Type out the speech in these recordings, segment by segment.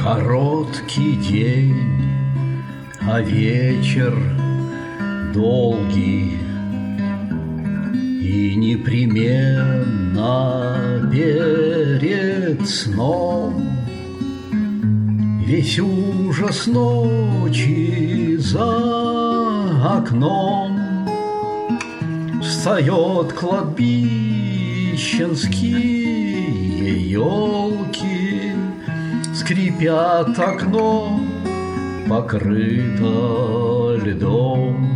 Короткий день, а вечер долгий, и непременно перед сном весь ужас ночи за окном. Встает кладбищенские елки, скрипят окно, покрыто льдом.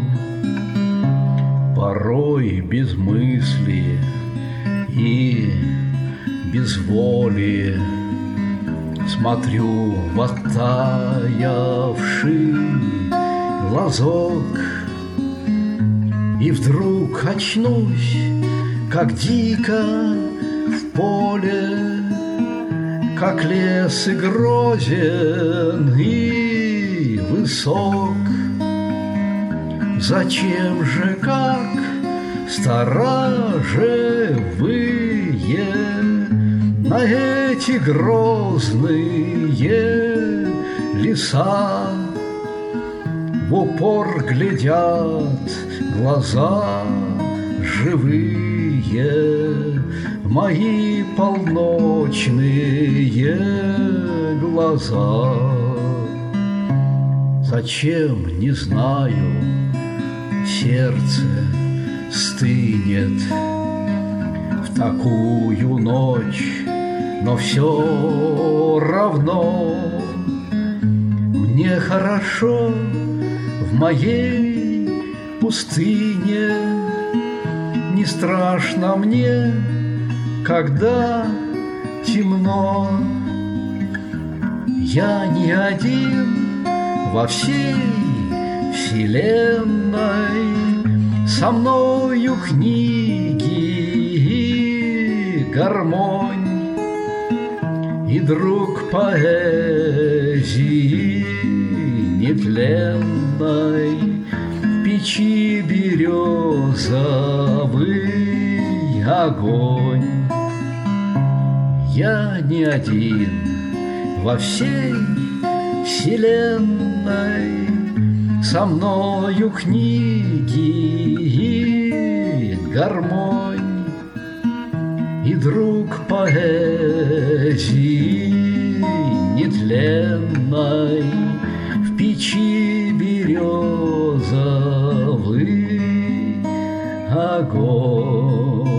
Порой без мысли и без воли смотрю в оттаявший глазок, и вдруг очнусь, как дико в поле, как лес и грозен и высок. Зачем же, как сторожевые, на эти грозные леса в упор глядят глаза живые, мои полночные глаза? Зачем, не знаю, сердце стынет в такую ночь, но все равно мне хорошо в моей пустыне. Не страшно мне, когда темно. Я не один во всей вселенной, со мною книги и гармонь, и друг поэзии нетленной в печи березовый огонь. Я не один во всей вселенной, со мною книги и гармонь, и друг поэзии нетленной в печи березовый огонь.